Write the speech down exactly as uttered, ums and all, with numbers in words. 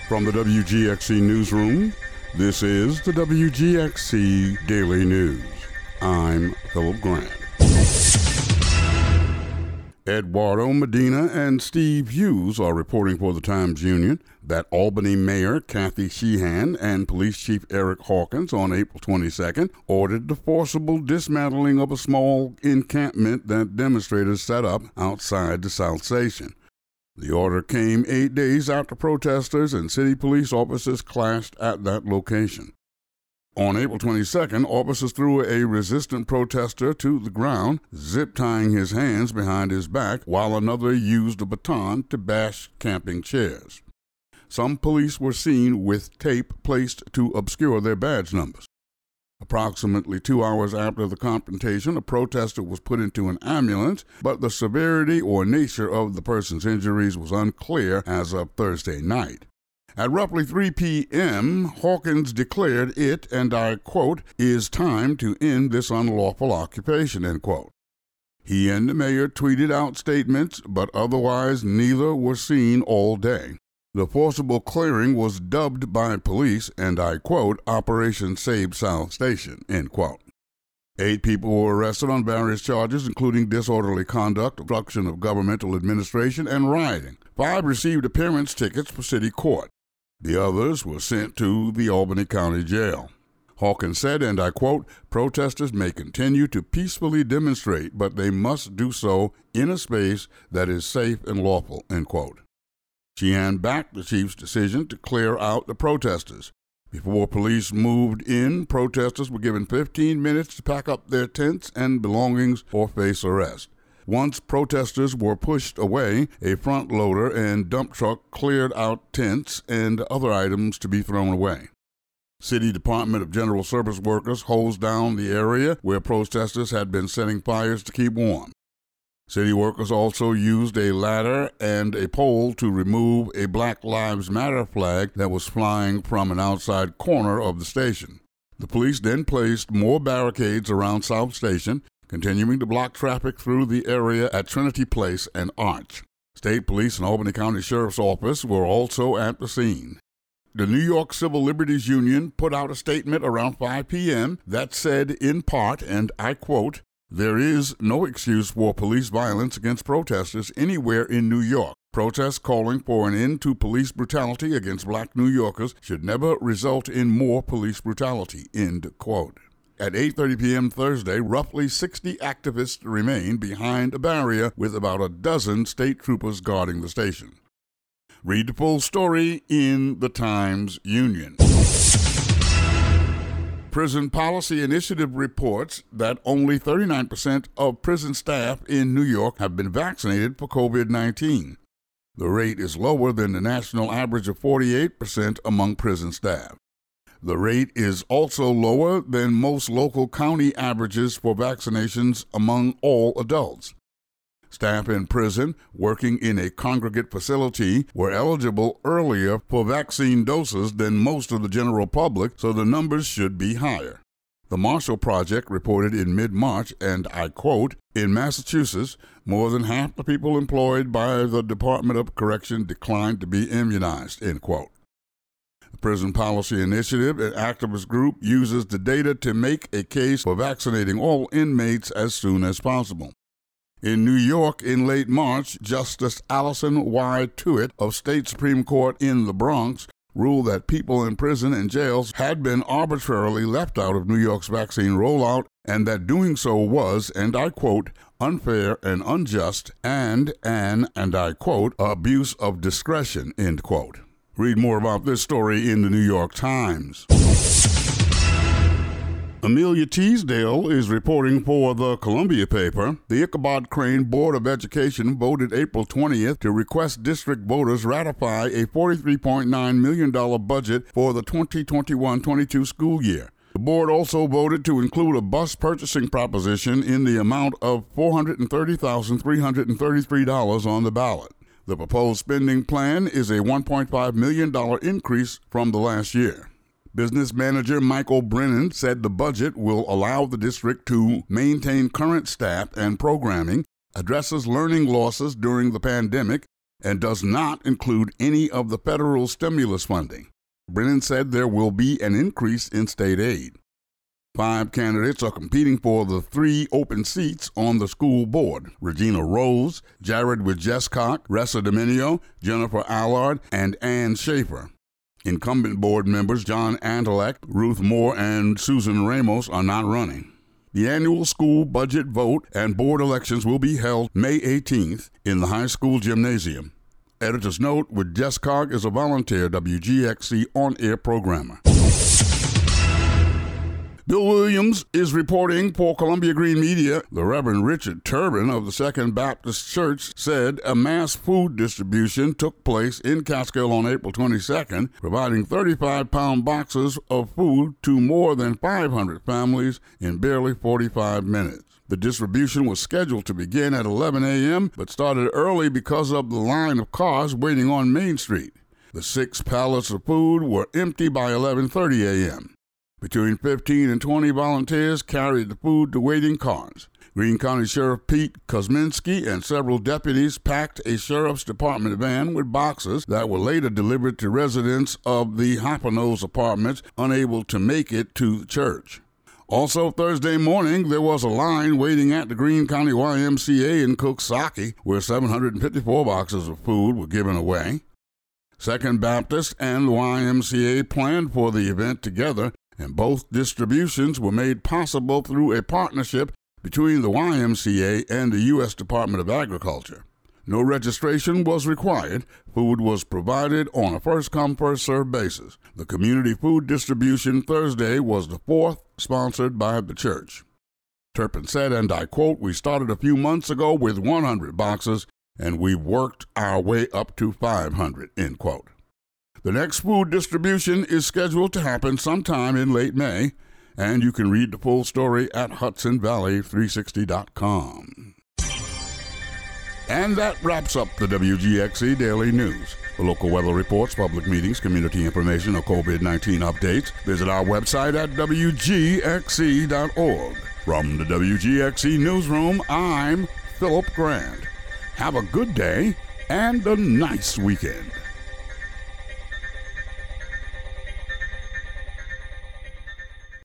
From the W G X C Newsroom, this is the W G X C Daily News. I'm Philip Grant. Eduardo Medina and Steve Hughes are reporting for the Times-Union that Albany Mayor Kathy Sheehan and Police Chief Eric Hawkins on April twenty-second ordered the forcible dismantling of a small encampment that demonstrators set up outside the South Station. The order came eight days after protesters and city police officers clashed at that location. On April twenty-second, officers threw a resistant protester to the ground, zip-tying his hands behind his back, while another used a baton to bash camping chairs. Some police were seen with tape placed to obscure their badge numbers. Approximately two hours after the confrontation, a protester was put into an ambulance, but the severity or nature of the person's injuries was unclear as of Thursday night. At roughly three p.m., Hawkins declared it, and I quote, "is time to end this unlawful occupation," end quote. He and the mayor tweeted out statements, but otherwise neither were seen all day. The forcible clearing was dubbed by police, and I quote, "Operation Save South Station," end quote. Eight people were arrested on various charges, including disorderly conduct, obstruction of governmental administration, and rioting. Five received appearance tickets for city court. The others were sent to the Albany County Jail. Hawkins said, and I quote, "Protesters may continue to peacefully demonstrate, but they must do so in a space that is safe and lawful," end quote. Sheehan backed the chief's decision to clear out the protesters. Before police moved in, protesters were given fifteen minutes to pack up their tents and belongings or face arrest. Once protesters were pushed away, a front loader and dump truck cleared out tents and other items to be thrown away. City Department of General Service workers hosed down the area where protesters had been setting fires to keep warm. City workers also used a ladder and a pole to remove a Black Lives Matter flag that was flying from an outside corner of the station. The police then placed more barricades around South Station, continuing to block traffic through the area at Trinity Place and Arch. State Police and Albany County Sheriff's Office were also at the scene. The New York Civil Liberties Union put out a statement around five p.m. that said in part, and I quote, "There is no excuse for police violence against protesters anywhere in New York. Protests calling for an end to police brutality against black New Yorkers should never result in more police brutality," end quote. At eight thirty p.m. Thursday, roughly sixty activists remained behind a barrier with about a dozen state troopers guarding the station. Read the full story in the Times-Union. Prison Policy Initiative reports that only thirty-nine percent of prison staff in New York have been vaccinated for covid nineteen. The rate is lower than the national average of forty-eight percent among prison staff. The rate is also lower than most local county averages for vaccinations among all adults. Staff in prison working in a congregate facility were eligible earlier for vaccine doses than most of the general public, so the numbers should be higher. The Marshall Project reported in mid-March, and I quote, "In Massachusetts, more than half the people employed by the Department of Correction declined to be immunized," end quote. The Prison Policy Initiative, an activist group, uses the data to make a case for vaccinating all inmates as soon as possible. In New York, in late March, Justice Allison Y. Tuitt of State Supreme Court in the Bronx ruled that people in prison and jails had been arbitrarily left out of New York's vaccine rollout, and that doing so was, and I quote, "unfair and unjust and an, and I quote, abuse of discretion," end quote. Read more about this story in the New York Times. Amelia Teasdale is reporting for the Columbia paper. The Ichabod Crane Board of Education voted April twentieth to request district voters ratify a forty-three point nine million dollars budget for the twenty twenty-one twenty-two school year. The board also voted to include a bus purchasing proposition in the amount of four hundred thirty thousand three hundred thirty-three dollars on the ballot. The proposed spending plan is a one point five million dollars increase from the last year. Business manager Michael Brennan said the budget will allow the district to maintain current staff and programming, addresses learning losses during the pandemic, and does not include any of the federal stimulus funding. Brennan said there will be an increase in state aid. Five candidates are competing for the three open seats on the school board: Regina Rose, Jared Wijeskok, Ressa Dominio, Jennifer Allard, and Ann Schaefer. Incumbent board members John Antelek, Ruth Moore, and Susan Ramos are not running. The annual school budget vote and board elections will be held May eighteenth in the high school gymnasium. Editor's note: Wijeskok is a volunteer W G X C on-air programmer. Bill Williams is reporting for Columbia Green Media. The Reverend Richard Turbin of the Second Baptist Church said a mass food distribution took place in Catskill on April twenty-second, providing thirty-five pound boxes of food to more than five hundred families in barely forty-five minutes. The distribution was scheduled to begin at eleven a.m., but started early because of the line of cars waiting on Main Street. The six pallets of food were empty by eleven thirty a.m. Between fifteen and twenty volunteers carried the food to waiting cars. Greene County Sheriff Pete Kosminski and several deputies packed a sheriff's department van with boxes that were later delivered to residents of the Hoppernose apartments unable to make it to the church. Also Thursday morning, there was a line waiting at the Greene County Y M C A in Coxsackie, where seven hundred fifty-four boxes of food were given away. Second Baptist and the Y M C A planned for the event together, and both distributions were made possible through a partnership between the Y M C A and the U S Department of Agriculture. No registration was required. Food was provided on a first-come, first-served basis. The community food distribution Thursday was the fourth sponsored by the church. Turpin said, and I quote, "We started a few months ago with one hundred boxes, and we've worked our way up to five hundred, end quote. The next food distribution is scheduled to happen sometime in late May, and you can read the full story at Hudson Valley three sixty dot com. And that wraps up the W G X C Daily News. For local weather reports, public meetings, community information, or COVID nineteen updates, visit our website at W G X C dot org. From the W G X C Newsroom, I'm Philip Grant. Have a good day and a nice weekend.